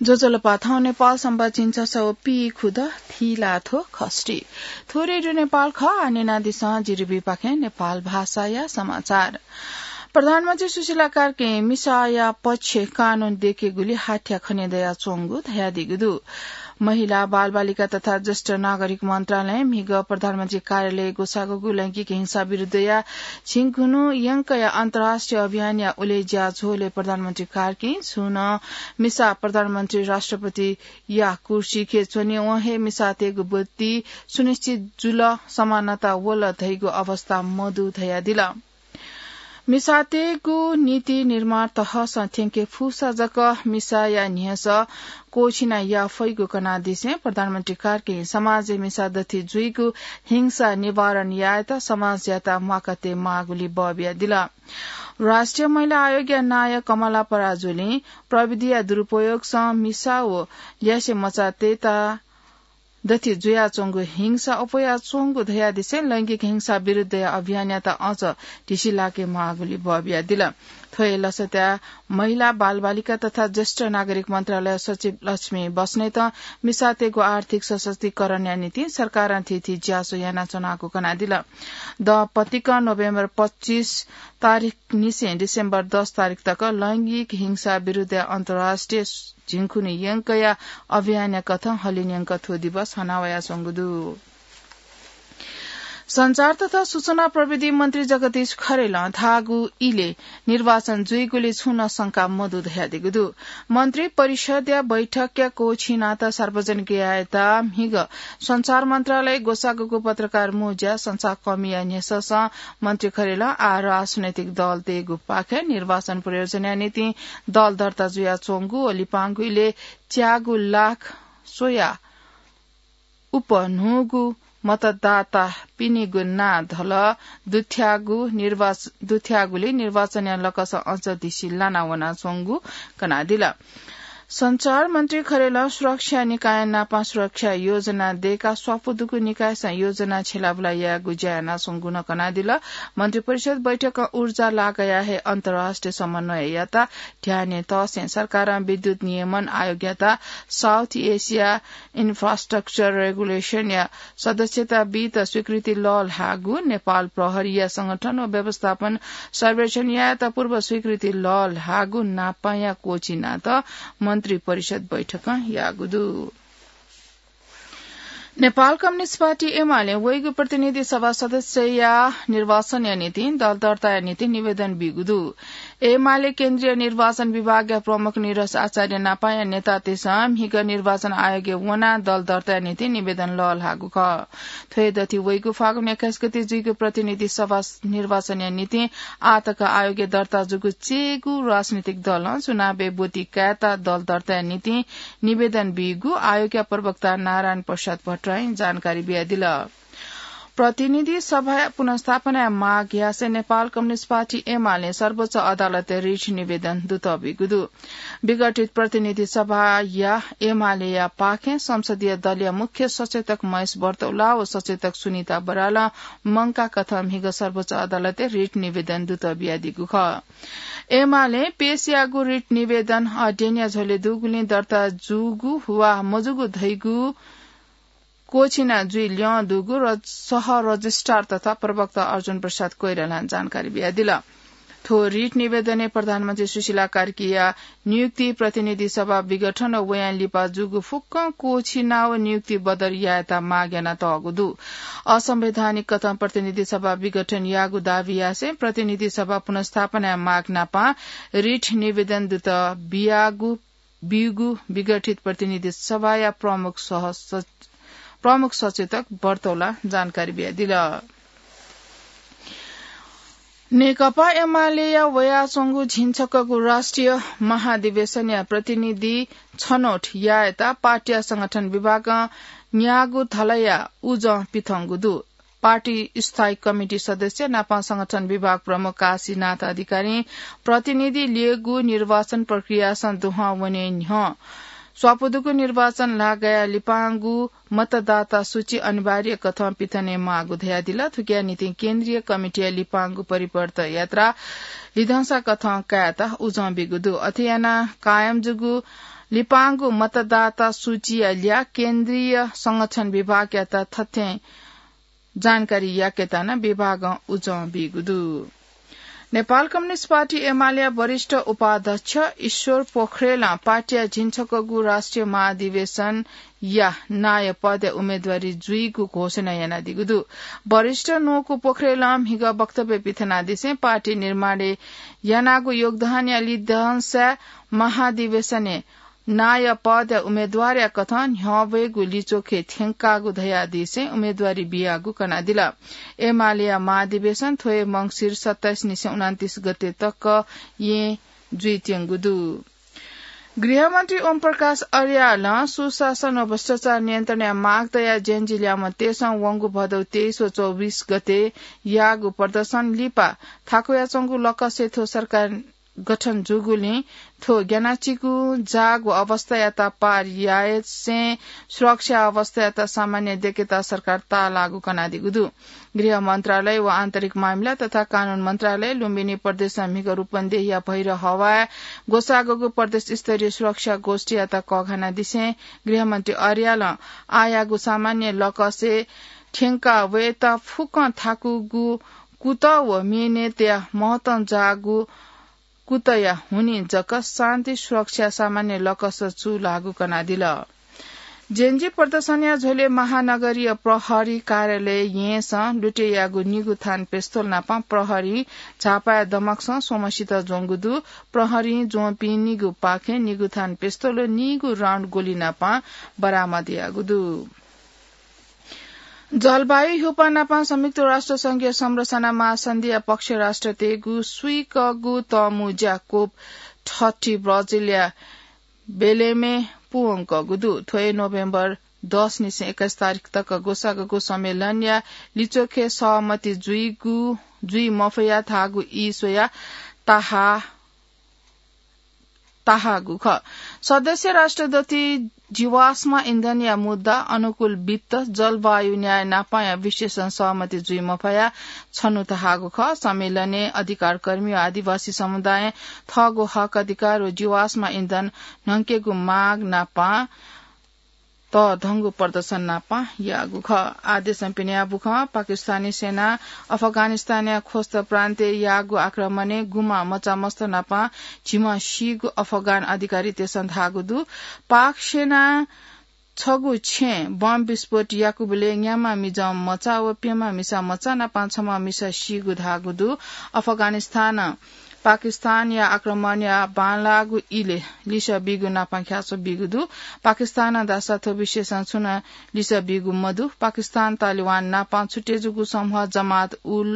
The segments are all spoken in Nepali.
जोजोलपाथौ नेपाल सम्बाचिन्छ सौ पी खुद थिलाथो खष्टी थोरै नेपाल ख आनेना दिस जिरिबी पाखे नेपाल भाषा या समाचार प्रधानमन्त्री सुशीला कार्के मिसाया पक्ष कानून देखे गुली हाठ्या खनेदया चोंगु धया दिगुदु महिला बाल बालिका तथा ज्येष्ठ नागरिक मन्त्रालय मिग प्रधानमन्त्री कार्यालय गोसागोगु लैंगिक हिंसा विरूद्ध या छिङखुनु यंकया अन्तर्राष्ट्रिय अभियान या उलेज्या झोले प्रधानमन्त्री कार्की छुन मिसा प्रधानमन्त्री राष्ट्रपति या कुर्सी खेचोनी वहे मिसा तेगु बुद्धि सुनिश्चित जुल समानता वल धैगु अवस्था मधु धया दिला मिसातेगु नीति निर्माण तह संथ्यंके फुसा जक मिसा या निहस कोछिना या फैगु कना दिसे प्रधानमन्त्री कार्के समाज मिसा दथि जुइगु हिंसा निवारण यात समाज याता माकते मागुली बबिया दिला राष्ट्रिय महिला आयोग या नायक कमला पराजुले प्रविधि या दुरूपयोग स मिसाओ यासे मचातेता दथि जुया चोंगु हिंसा अपया चोंगु धया दिसे लैंगिक हिंसा विरूद्ध अभियान याता अझ ढिसिलाके मागुली बबिया दिला थोय लसत्या महिला बाल बालिका तथा ज्येष्ठ नागरिक मन्त्रालय सचिव लक्ष्मी बस्नेत मिसातेको आर्थिक सशक्तिकरण या नीति सरकार थिथि ज्यासो याना चनाको कना दिला द पतिक नोभेम्बर 25 तारिख निसे डिसेम्बर 10 तारिख तक लैंगिक हिंसा विरूद्ध अन्तर्राष्ट्रिय झिङखुनी यंकया अभियान कथ हलिन्यंक थो दिवस हनावया संगुदु संचार तथा सूचना प्रविधि मन्त्री जगदीश खरेल धागु इले निर्वाचन जुइगुले छुन शंका मधु धया दिगुदु मन्त्री परिषद या बैठक या कोछिनाता सार्वजनिक यायता हिग संचार मन्त्रालय गोसागुको पत्रकार मोज्या संचार कमिया नेसस मन्त्री खरेल आ राजनैतिक दल तेगु पाखे निर्वाचन परियोजना नीति दल दर्ता जुया चोंगु ओलिपांगुले च्यागु लाख सोया उपनुगु मतदाता पिनिगु ना धल दुथ्यागुले निर्वाचन या लकस अझ दिसिल्ला नावना चोंगु कना दिला संचार मन्त्री खरेल सुरक्षा निकाय नापा सुरक्षा योजना देका स्वापुदुकु निकाय योजना छेलाबुला या गुज्याना संगुन कना दिला मन्त्री परिषद बैठक ऊर्जा लागया है अन्तर्राष्ट्रिय समन्वय याता ध्याने तसे सरकार विद्युत नियमन आयोग याता साउथ एशिया इन्फ्रास्ट्रक्चर रेगुलेशन या सदस्यता बीत स्वीकृति लल हागु नेपाल प्रहरी या संगठन व व्यवस्थापन सर्वेक्षण याता पूर्व स्वीकृति लल हागु नापा या कोचिना त मन्त्री परिषद बैठक यागुदु नेपाल कम्युनिष्ट पार्टी एमाले वैगु प्रतिनिधि सभा सदस्य या निर्वाचन या नीति दल दर्ता या नीति निवेदन बिगुदु एमाले केन्द्रीय निर्वाचन विभाग प्रमुख निरज आचार्य नापाया नेता तेसाम हिग निर्वाचन आयोग वना दल दर्ता नीति निवेदन लल हागु ख थ्वे दथि वैगु फागुन 21 गते जुइगु प्रतिनिधि सभा निर्वाचन या नीति आतक आयोग दर्ता जुगु चेगु राजनीतिक दल चुनावे बोती काता दल दर्ता नीति निवेदन बिगु आयोग प्रवक्ता नारायण प्रसाद भट्टराई जानकारी बिया दिला प्रतिनिधि सभा पुनर्स्थापना माग यासे नेपाल कम्युनिष्ट पार्टी एमाले सर्वोच्च अदालत रिट निवेदन दुत बिगुदु विघटित प्रतिनिधि सभा या एमाले या पाखे संसदीय दलीय मुख्य सचेतक महेश बर्तौला व सचेतक सुनिता बराला मंका कथम हिग सर्वोच्च अदालत रिट निवेदन दुत बिया दिगु ख एमाले पेशियागु रिट निवेदन अध्ययन झोले दुगुली दर्ता जुगु हुआ मजुगु धैगु कोछिना जुइ ल्य दुगु र सह रजिस्ट्रार तथा प्रवक्ता अर्जुन प्रसाद कोइराला जानकारी बिया दिला थो रिट निवेदने प्रधानमन्त्री सुशीला कार्कीया नियुक्ति प्रतिनिधि सभा विघटन वयान लिपा जुगु फुक्क कोछिना व नियुक्ति बदर याता माग्याना तगुदु असंवैधानिक कथम प्रतिनिधि सभा विघटन यागु दावी यासे प्रतिनिधि सभा पुनर्स्थापना माग नापा रिट निवेदन दुत बिगु विघटित प्रतिनिधि सभा या प्रमुख सचेतक बर्तौला जानकारी बिया दिला नेकपा एमाले या वयाचोंगु झिन्छकगु राष्ट्रिय महाधिवेशन या प्रतिनिधि छनौट यायता पार्टी संगठन विभाग न्यागु थलया उज पिथंगुदु पार्टी स्थायी कमिटी सदस्य नापा संगठन विभाग प्रमुख काशीनाथ अधिकारी प्रतिनिधि लिएगु निर्वाचन प्रक्रिया दुहा वने स्वापुदुको निर्वाचन लागया लिपांगु मतदाता सूची अनिवार्य कथम पिथने मागु धया दिला थुकिया नीति केन्द्रीय कमिटी लिपांगु परिवर्त यात्रा लिधंसा कथम कायता उजं बिगुदु अथियाना कायम जुगु लिपांगु मतदाता सूची लिया केन्द्रीय संगठन विभाग याता तथ्य जानकारी याकेताना विभाग उज बिगुदु नेपाल कम्युनिस्ट पार्टी एमाले वरिष्ठ उपाध्यक्ष ईश्वर पोखरेल पार्टी झिन्छकगु राष्ट्रिय महाधिवेशन या नाय पद उम्मेदवारी जुईगु घोषणा याना दिगुदु वरिष्ठ नोकु पोखरेल हिग वक्तव्य पिथना दिसे पार्टी निर्माणे यानागु योगदान या लिदहंस महाधिवेशने नाय पद उम्मेदवार या कथन हवेगु लिचोखे थेंकागु धया दिसे उम्मेदवारी बियागु कना दिला एमाले महाधिवेशन थोए मंगसिर 27 निसे 29 गते तक ये जुइत्यंगुदु गृहमन्त्री ओम प्रकाश अर्याल सुशासन र भ्रष्टाचार नियन्त्रण मागदया जेन जिल्लामा तेसौं वंगु भदौ 23 व 24 गते यागु प्रदर्शन लिपा थाकुयाचंगु लकसेथो सरकार गठन जुगुली थो ज्ञानाचीगु जागु अवस्था याता पार याए से सुरक्षा अवस्था याता सामान्य देकेता सरकार ता लागू कना दिगुदु गृह मन्त्रालय व आन्तरिक मामिला तथा कानून मन्त्रालय लुम्बिनी प्रदेश मिग रूपन्देही या भैर हवा गोसागोगु प्रदेश स्तरीय सुरक्षा गोष्ठी याता कघना दिसे गृहमन्त्री अर्याल आयागु सामान्य लकसे ठेंका वेता फुक थाकुगु कुत व मेने त्या महतन जागु कुतया हुनी जक शान्ति सुरक्षा सामान्य लकस चु लागू कना दिल जेन्जी प्रदर्शनिया झोले महानगरीय प्रहरी कार्यालय येस लुटेयागु निगु थान पेस्तोल नापा प्रहरी झापा दमक्स सोमसित जोंगुदु प्रहरी जोपी निगु पाखे निगु थान पेस्तोल निगु राउन्ड गोली नापा बरामद यागुदु जलवायु हुपा नापा संयुक्त राष्ट्र संघीय संरचना महासन्धि पक्ष राष्ट्र तेगु सुइकगु तमु ज्याकोब 30 ब्राजिलिया बेलेमे पुंग गुदु थोए नोभेम्बर 10 निसे 21 तारिक तक गोसागु सम्मेलन या लिचोखे सहमति जुई मफया थागु ईसोया ताहागु ख सदस्य राष्ट्रदति जीवाश्म ईंधन या मुद्दा अनुकूल वित्त जलवायु न्याय नापाया विशेषण सहमति जुई मफया छनु तहागु ख सम्मेलने अधिकार कर्मी आदिवासी समुदाय थगो हक अधिकार जीवाश्म ईंधन नंकेगु माग नापा त धंगु प्रदर्शन नापा यागु ख आदेश पिन्या बुख पाकिस्तानी सेना अफगानिस्तान खोस्त प्रान्त यागु आक्रमणे गुमा मचा मस्त नापा झिमा शिगु अफगान अधिकारी तेसन धागुदु पाक सेना छगु छे बम विस्फोट याकुबले न्यामा मिजम मचा व पेमा मिसा मचा ना पाँचमा मिसा शिगु धागुदु अफगानिस्तान पाकिस्तान या आक्रमण या बालागु इले लिसा बिगु नापा ख्यासो बिगुदु पाकिस्तान दासाथो विशेषण छुना लिसा बिगु मधु पाकिस्तान तालिबान नापा छुटेजुगु समूह जमात उल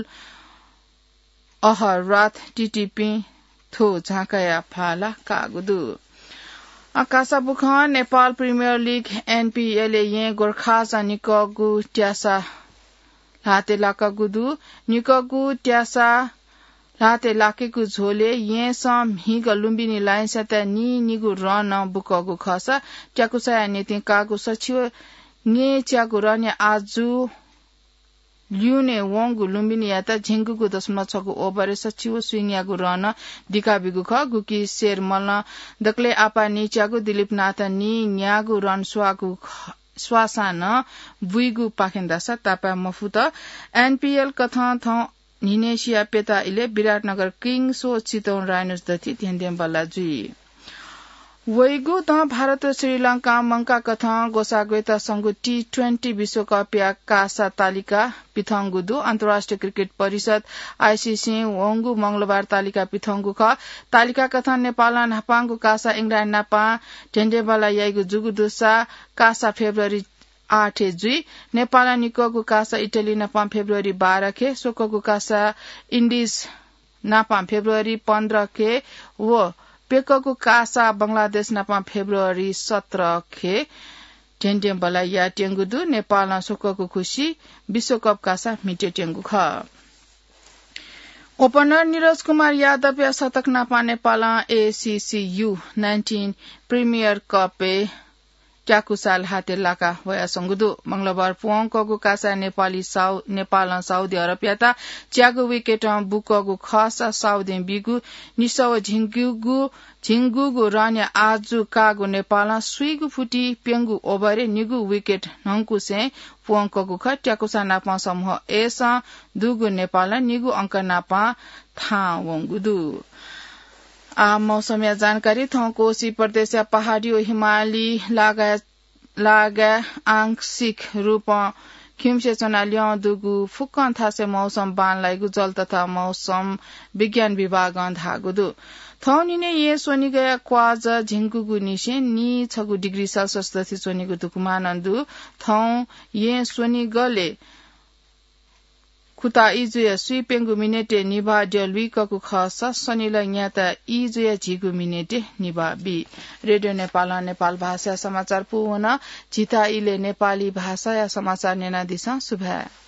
अहरात टीटीपी थो झाकाया फाला कागुदु आकाशा बुख नेपाल प्रिमियर लीग एनपीएल ये गोरखा निकगु ट्यासा लाते लाकागुदु निकगु ट्यासा लाते लाकेगु झोले ये सम हिग लुम्बिनी लाइन सता निगु रन बुकगु खसा ट्याकुसा नेति कागु सचिव ने च्यागु रन आजु ल्युने वंगु लुम्बिनी याता झिंगुगु 0.6 ओभर सचिव स्विङयागु रन दिकाबिगु ख गुकी शेर मल्न दक्ले आपा नि च्यागु दिलीप नाथ नि न्यागु रन स्वागु स्वासान बुइगु पाखेन्दा स तापा मफुत एनपीएल कथा थ निनेशिया पेता इले विराटनगर किंग्सो चितौन राइनोस दथि ध्येन्देम बल्लाजुई वैगु त भारत श्रीलंका मंका कथा गोसागोता संगु T20 विश्वकप या कासा तालिका पिथंगुदु अन्तर्राष्ट्रिय क्रिकेट परिषद आईसीसी वंगु मंगलबार तालिका पिथंगु ख तालिका कथा नेपाल नापांगु कासा इंग्ल्यान्ड नापा ढेन्डेबला याइगु जुगुदुसा कासा फेब्रुअरी 8 जुई नेपाल निकोगु कासा इटली नापा फेब्रुअरी 12 खे सोकोगु कासा इन्डिज नापा फेब्रुअरी 15 खे व पेकगु कासा बंगलादेश नापा फेब्रुअरी 17 खे ढेन्डेम बला या टेंगुदु नेपाल सोकोगु खुशी विश्वकप कासा मिटे टेंगु ख ओपनर नीरज कुमार यादव या शतक नापा Nepal ACC U19 premier cup ट्याकुसाल हातेलाका वया संगुदु मंगलबार पुङकगु कासा नेपाल साउदी अरब याता च्यागु विकेट बुकगु खसा साउदी बिगु निसव झिंगुगु रान्या आजु कागु नेपाल सुइगु फुटी पेंगु ओभरे निगु विकेट नंकु से पुङकगु ख ट्याकुसा नापा समूह एस दुगु नेपाल निगु अंक नापा था वंगुदु आ मौसमिया जानकारी थौ कोशी प्रदेश या पहाड़ी और हिमाली लागा आंशिक रूप खिमसे चनालिया दुगु फुक्कन थासे मौसम बान लागु जल तथा मौसम विज्ञान विभाग धागुदु थौ निने ये सोनी गया क्वाज झिंगुगु निसे नि 6 डिग्री सेल्सियस दथि सोनीगु दुकुमानन्दु थौ ये सोनी गले खुता इजुया सुइपेंगु मिनेटे निभा डेलवी ककु खसा सनिला न्याता इजुया झिगु मिनेटे निभा बी रेडियो नेपाल भाषा समाचार पुवना जिता इले नेपाली भाषा या समाचार नेना दिशा सुभा